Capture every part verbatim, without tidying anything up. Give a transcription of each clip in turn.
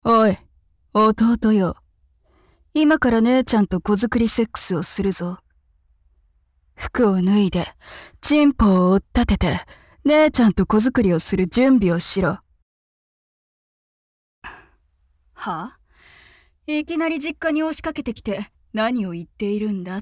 おい、弟よ。今から姉ちゃんと子作りセックスをするぞ。服を脱いで、チンポを追っ立てて、姉ちゃんと子作りをする準備をしろ。は？いきなり実家に押しかけてきて何を言っているんだって。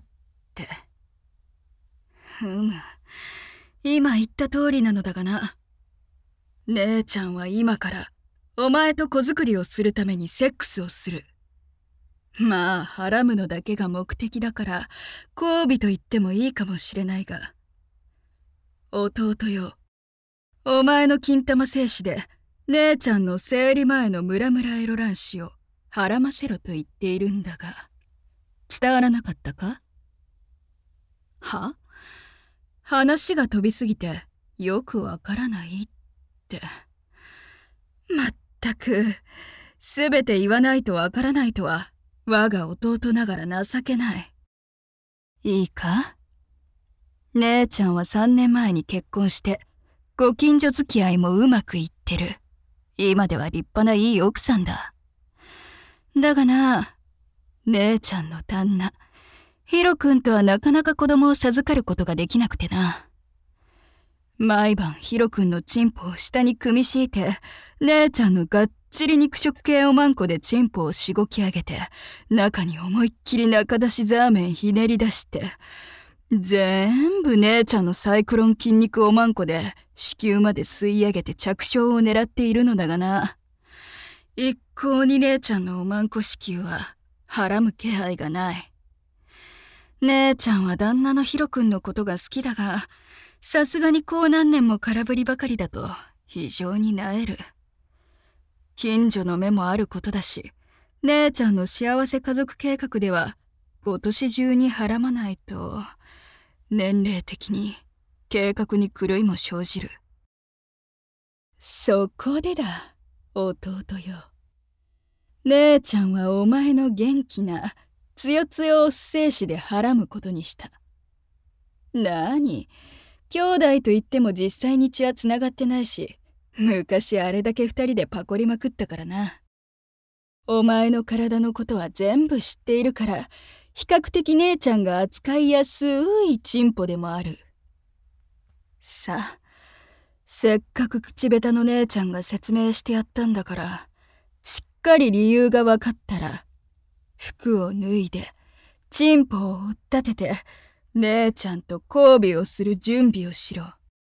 ふむ、今言った通りなのだがな。姉ちゃんは今からお前と子作りをするためにセックスをする。まあ、はらむのだけが目的だから、交尾と言ってもいいかもしれないが。弟よ、お前の金玉精子で、姉ちゃんの生理前のムラムラエロ卵子をはらませろと言っているんだが、伝わらなかったか？は？話が飛びすぎて、よくわからないって。まったく、すべて言わないとわからないとは、我が弟ながら情けない。いいか？姉ちゃんはさんねんまえに結婚して、ご近所付き合いもうまくいってる。今では立派ないい奥さんだ。だがな、姉ちゃんの旦那、ヒロ君とはなかなか子供を授かることができなくてな。毎晩ヒロ君のチンポを下に組み敷いて、姉ちゃんのがっちり肉食系おまんこでチンポをしごき上げて、中に思いっきり中出しザーメンひねり出して、全部姉ちゃんのサイクロン筋肉おまんこで子宮まで吸い上げて着床を狙っているのだがな。一向に姉ちゃんのおまんこ子宮ははらむ気配がない。姉ちゃんは旦那のヒロ君のことが好きだが、さすがにこう何年も空振りばかりだと非常に萎える。近所の目もあることだし、姉ちゃんの幸せ家族計画では今年中にはらまないと、年齢的に計画に狂いも生じる。そこでだ、弟よ。姉ちゃんはお前の元気な、つよつよオス精子ではらむことにした。なに、兄弟と言っても実際に血はつながってないし、昔あれだけ二人でパコりまくったからな。お前の体のことは全部知っているから、比較的姉ちゃんが扱いやすいチンポでもある。さあ、せっかく口下手の姉ちゃんが説明してやったんだから、しっかり理由が分かったら、服を脱いで、チンポを追っ立てて、姉ちゃんと交尾をする準備をしろ。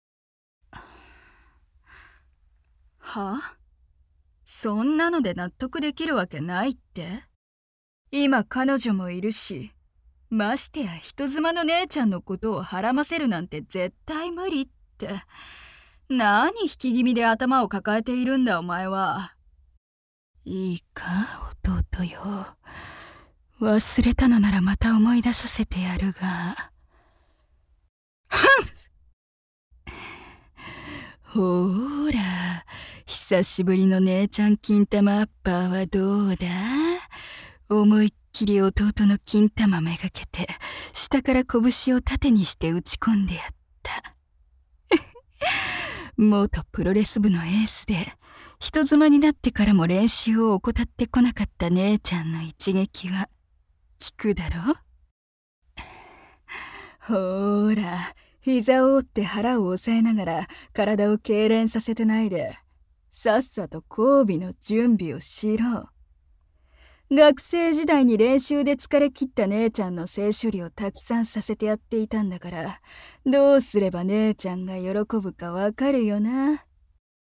は？そんなので納得できるわけないって？今彼女もいるし、ましてや人妻の姉ちゃんのことをはらませるなんて絶対無理って。何引き気味で頭を抱えているんだお前は。いいか弟よ。忘れたのならまた思い出させてやるが。ほーら、久しぶりの姉ちゃん金玉アッパーはどうだ？思いっきり弟の金玉めがけて、下から拳を縦にして打ち込んでやった。元プロレス部のエースで、人妻になってからも練習を怠ってこなかった姉ちゃんの一撃は、効くだろ？ほーら、膝を折って腹を押さえながら体を痙攣させてないで、さっさと交尾の準備をしろ。学生時代に練習で疲れ切った姉ちゃんの性処理をたくさんさせてやっていたんだから、どうすれば姉ちゃんが喜ぶかわかるよな。